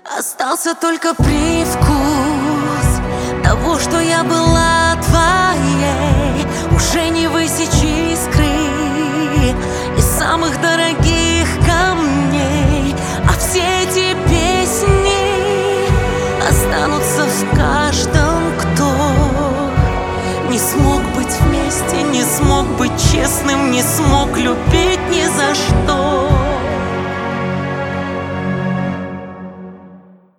Остался только привкус того, что я была твоей. Уже не высечь искры из самых дорогих камней. А все эти песни останутся в каждом, кто не смог быть вместе, не смог быть честным, не смог любить ни за что.